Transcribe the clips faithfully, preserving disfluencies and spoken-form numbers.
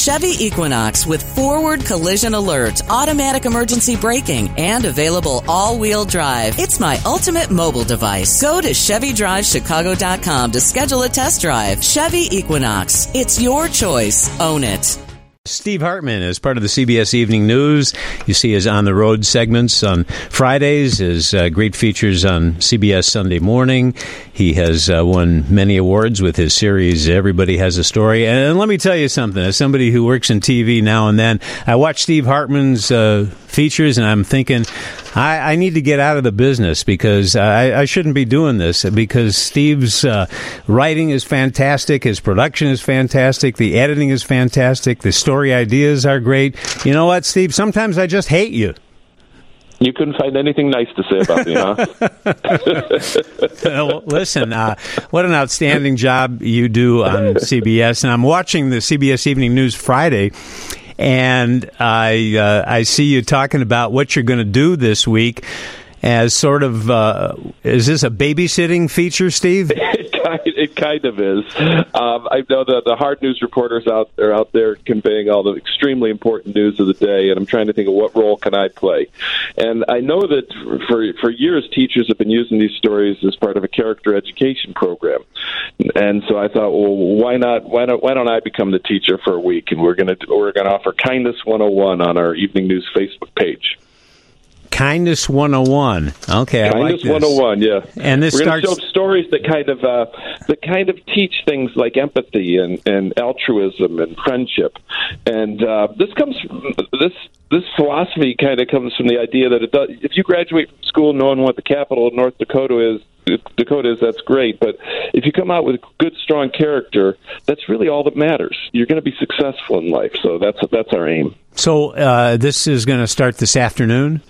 Chevy Equinox with forward collision alert, automatic emergency braking, and available all-wheel drive. It's my ultimate mobile device. Go to Chevy Drive Chicago dot com to schedule a test drive. Chevy Equinox. It's your choice. Own it. Steve Hartman is part of the C B S Evening News. You see his on-the-road segments on Fridays, his uh, great features on C B S Sunday Morning. He has uh, won many awards with his series, Everybody Has a Story. And, and let me tell you something. As somebody who works in T V now and then, I watch Steve Hartman's uh, features, and I'm thinking, I, I need to get out of the business because I, I shouldn't be doing this, because Steve's uh, writing is fantastic, his production is fantastic, the editing is fantastic, the story ideas are great. You know what, Steve? Sometimes I just hate you. You couldn't find anything nice to say about me, huh? Well, listen, uh, what an outstanding job you do on C B S. And I'm watching the C B S Evening News Friday, and I uh, I see you talking about what you're going to do this week as sort of, uh, is this a babysitting feature, Steve? It kind, it kind of is. Um, I know that the hard news reporters out there out there conveying all the extremely important news of the day, and I'm trying to think of what role can I play. And I know that for for years, teachers have been using these stories as part of a character education program. And so I thought, well, why not? Why not? Why don't I become the teacher for a week? And we're gonna we're gonna offer Kindness one oh one on our Evening News Facebook page. Kindness one oh one. Okay, I Kindness like this. one oh one, yeah. And this We're starts going to show stories that kind of uh, that kind of teach things like empathy and, and altruism and friendship. And uh, this comes from, this this philosophy kind of comes from the idea that it does, if you graduate from school knowing what the capital of North Dakota is, Dakota is, that's great. But if you come out with good, strong character, that's really all that matters. You're going to be successful in life. So that's that's our aim. So uh, this is going to start this afternoon?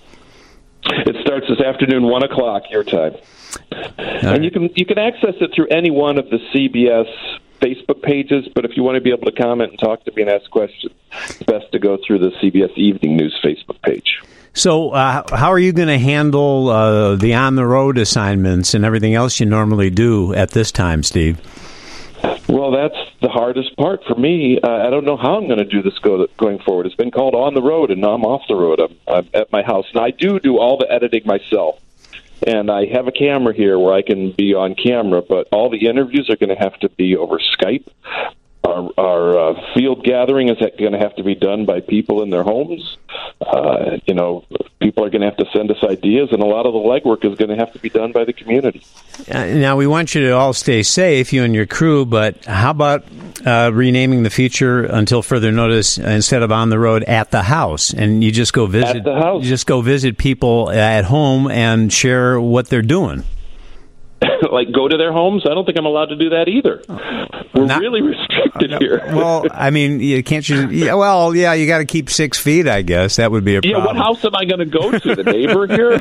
It starts this afternoon, one o'clock your time, and right. you can you can access it through any one of the C B S Facebook pages. But if you want to be able to comment and talk to me and ask questions, it's best to go through the C B S Evening News Facebook page. So, uh, how are you going to handle uh, the on-the-road assignments and everything else you normally do at this time, Steve? Well, that's the hardest part for me. Uh, I don't know how I'm going to do this go, going forward. It's been called On the Road, and now I'm off the road. I'm, I'm at my house. And I do do all the editing myself. And I have a camera here where I can be on camera, but all the interviews are going to have to be over Skype. Our, our uh, field gathering is going to have to be done by people in their homes. Uh, you know, people are going to have to send us ideas, and a lot of the legwork is going to have to be done by the community. Uh, now, we want you to all stay safe, you and your crew, but how about uh, renaming the feature until further notice instead of On the Road, At the House? And you just go visit, at the house. You just go visit people at home and share what they're doing. Like, go to their homes? I don't think I'm allowed to do that either. We're Not, really restricted uh, here. Well, I mean, you can't you? Yeah, well, yeah, you got to keep six feet. I guess that would be a yeah, problem. Yeah, what house am I going to go to? The neighbor here?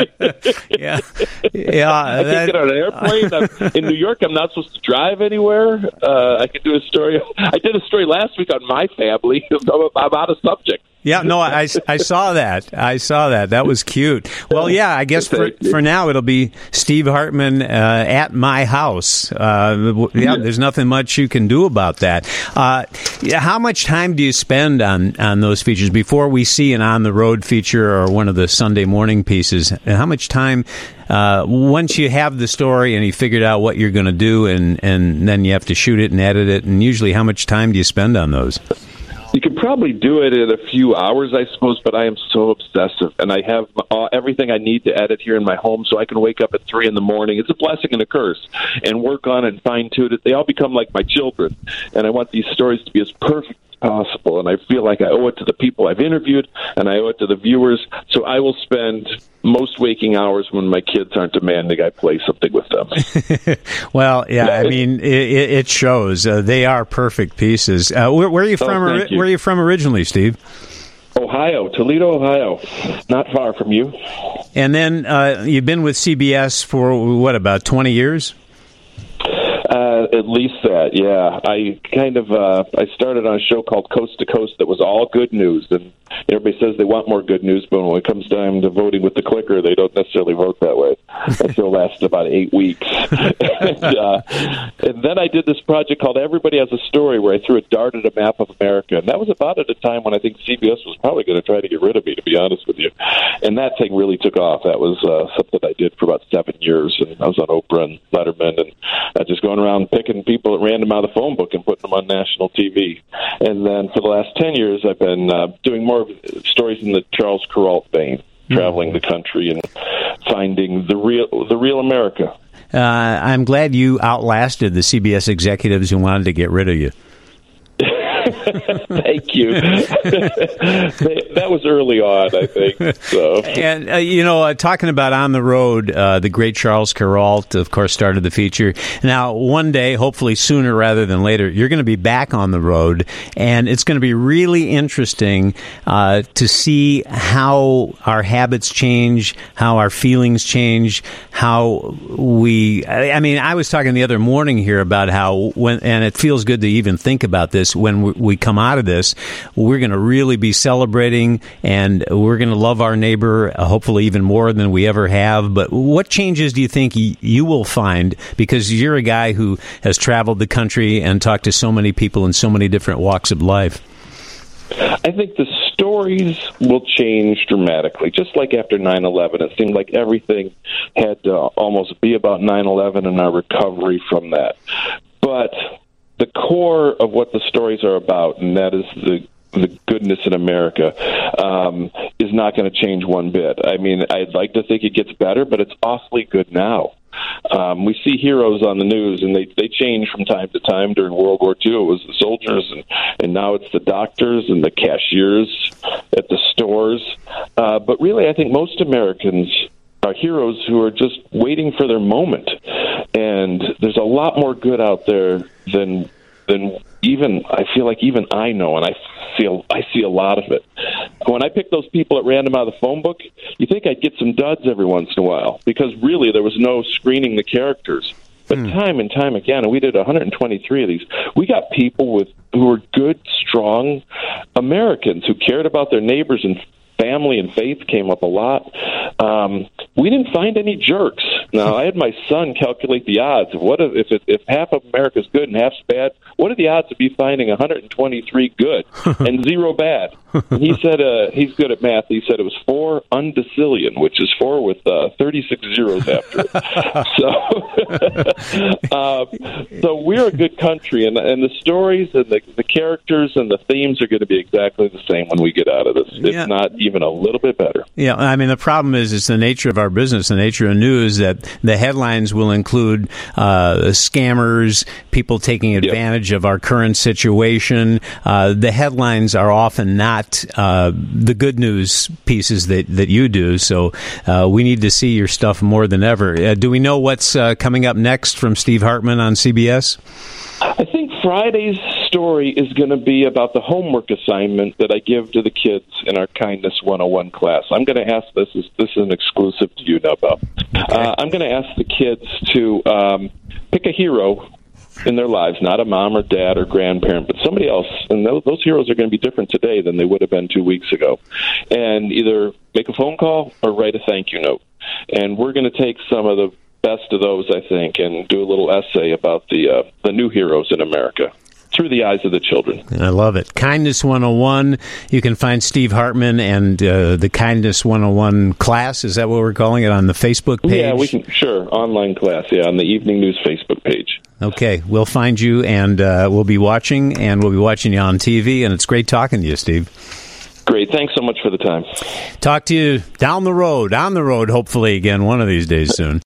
yeah, yeah. I that, can't get on an airplane. I'm, in New York, I'm not supposed to drive anywhere. Uh, I could do a story. I did a story last week on my family. I'm out of subject. Yeah, no, I, I saw that. I saw that. That was cute. Well, yeah, I guess for for now it'll be Steve Hartman uh, at my house. Uh, yeah, there's nothing much you can do about that. Uh, yeah, how much time do you spend on, on those features before we see an on the road feature or one of the Sunday morning pieces? And how much time uh, once you have the story and you figured out what you're going to do, and and then you have to shoot it and edit it? And usually, how much time do you spend on those? You could probably do it in a few hours, I suppose, but I am so obsessive, and I have uh, everything I need to edit here in my home, so I can wake up at three in the morning. It's a blessing and a curse, and work on it and fine-tune it. They all become like my children, and I want these stories to be as perfect as possible, and I feel like I owe it to the people I've interviewed, and I owe it to the viewers, so I will spend most waking hours when my kids aren't demanding I play something with them. Well, yeah, I mean, it, it shows. Uh, they are perfect pieces. Uh, where, where are you from? Oh, you. Where are you from originally, Steve? Ohio, Toledo, Ohio. Not far from you. And then uh, you've been with C B S for, what, about twenty years? Uh, at least that, yeah. I kind of uh, I started on a show called Coast to Coast that was all good news, and everybody says they want more good news, but when it comes time to voting with the clicker, they don't necessarily vote that way. That show lasted about eight weeks. and, uh, and then I did this project called Everybody Has a Story, where I threw a dart at a map of America, and that was about at a time when I think C B S was probably going to try to get rid of me, to be honest with you. And that thing really took off. That was uh, something I did for about seven years, and I was on Oprah and Letterman, and I just going around picking people at random out of the phone book and putting them on national T V. And then for the last ten years, I've been uh, doing more of stories in the Charles Kuralt vein, mm-hmm. traveling the country and finding the real the real America. Uh, I'm glad you outlasted the C B S executives who wanted to get rid of you. Thank you. That was early on, I think. So, and uh, you know, uh, talking about on the road, uh, the great Charles Kuralt, of course, started the feature. Now, one day, hopefully sooner rather than later, you're going to be back on the road, and it's going to be really interesting uh, to see how our habits change, how our feelings change, how we. I mean, I was talking the other morning here about how when, and it feels good to even think about this when we, we come out of this, we're going to really be celebrating, and we're going to love our neighbor, uh, hopefully even more than we ever have. But what changes do you think y- you will find? Because you're a guy who has traveled the country and talked to so many people in so many different walks of life. I think the stories will change dramatically. Just like after nine eleven, it seemed like everything had to almost be about nine eleven and our recovery from that. But the core of what the stories are about, and that is the the goodness in America, um, is not going to change one bit. I mean, I'd like to think it gets better, but it's awfully good now. Um, we see heroes on the news, and they, they change from time to time. During World War Two, it was the soldiers, and, and now it's the doctors and the cashiers at the stores. Uh, but really, I think most Americans are heroes who are just waiting for their moment. And there's a lot more good out there than than even I feel like even I know, and I feel I see a lot of it. When I pick those people at random out of the phone book, you think I'd get some duds every once in a while, because really there was no screening the characters. But mm. time and time again, and we did one hundred twenty-three of these, we got people with who were good, strong Americans who cared about their neighbors, and family and faith came up a lot. Um, we didn't find any jerks. Now, I had my son calculate the odds of what if if, it, if half of America's good and half's bad. What are the odds of me finding one hundred twenty-three good and zero bad? And he said uh, he's good at math. He said it was four undecillion, which is four with uh, thirty-six zeros after it. so, uh, so we're a good country, and and the stories and the, the characters and the themes are going to be exactly the same when we get out of this. If yeah. not even a little bit better. Yeah, I mean, the problem is it's the nature of our business, the nature of news, that the headlines will include uh, scammers, people taking advantage yep. of our current situation. Uh, the headlines are often not uh, the good news pieces that, that you do, so uh, we need to see your stuff more than ever. Uh, do we know what's uh, coming up next from Steve Hartman on C B S? I think Friday's story is going to be about the homework assignment that I give to the kids in our Kindness one oh one class. I'm going to ask this, is, this is an exclusive to you, Nubba. Okay. Uh, I'm going to ask the kids to um, pick a hero in their lives, not a mom or dad or grandparent, but somebody else. And those, those heroes are going to be different today than they would have been two weeks ago. And either make a phone call or write a thank you note. And we're going to take some of the best of those, I think, and do a little essay about the uh, the new heroes in America through the eyes of the children. I love it. Kindness one oh one. You can find Steve Hartman and uh, the Kindness one oh one class. Is that what we're calling it, on the Facebook page? Yeah, we can. Sure, online class. Yeah, on the Evening News Facebook page. Okay, we'll find you, and uh, we'll be watching, and we'll be watching you on T V. And it's great talking to you, Steve. Great. Thanks so much for the time. Talk to you down the road, on the road, hopefully again one of these days soon.